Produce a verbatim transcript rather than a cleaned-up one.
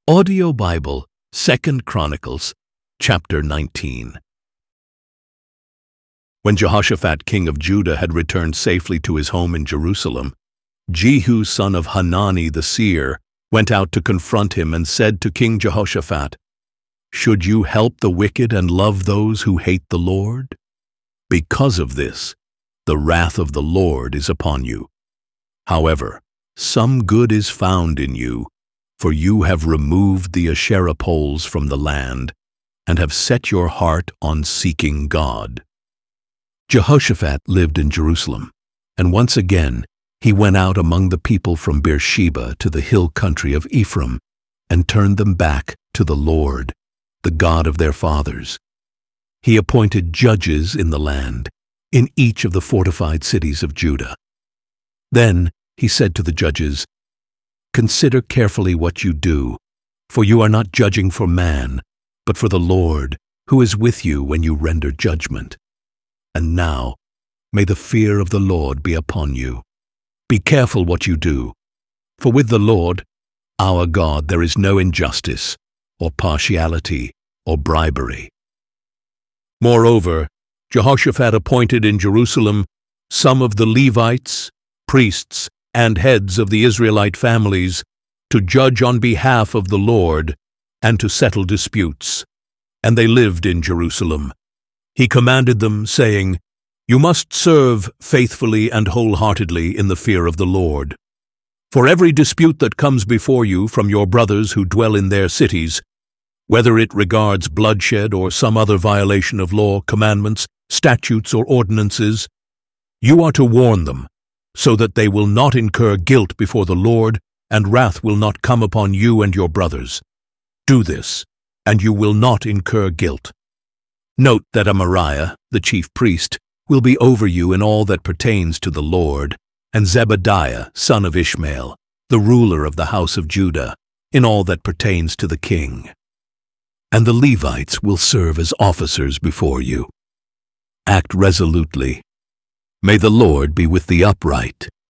Audio Bible, Second Chronicles, chapter nineteen. When Jehoshaphat, king of Judah, had returned safely to his home in Jerusalem, Jehu, son of Hanani the seer, went out to confront him and said to King Jehoshaphat, "Should you help the wicked and love those who hate the Lord? Because of this, the wrath of the Lord is upon you. However, some good is found in you, for you have removed the Asherah poles from the land and have set your heart on seeking God." Jehoshaphat lived in Jerusalem, and once again he went out among the people from Beersheba to the hill country of Ephraim and turned them back to the Lord, the God of their fathers. He appointed judges in the land, in each of the fortified cities of Judah. Then he said to the judges, "Consider carefully what you do, for you are not judging for man, but for the Lord, who is with you when you render judgment. And now, may the fear of the Lord be upon you. Be careful what you do, for with the Lord, our God, there is no injustice, or partiality, or bribery." Moreover, Jehoshaphat appointed in Jerusalem some of the Levites, priests, and heads of the Israelite families to judge on behalf of the Lord and to settle disputes, and they lived in Jerusalem. He commanded them, saying, "You must serve faithfully and wholeheartedly in the fear of the Lord. For every dispute that comes before you from your brothers who dwell in their cities, whether it regards bloodshed or some other violation of law, commandments, statutes, or ordinances, you are to warn them, so that they will not incur guilt before the Lord, and wrath will not come upon you and your brothers. Do this, and you will not incur guilt. Note that Amariah, the chief priest, will be over you in all that pertains to the Lord, and Zebadiah, son of Ishmael, the ruler of the house of Judah, in all that pertains to the king. And the Levites will serve as officers before you. Act resolutely. May the Lord be with the upright,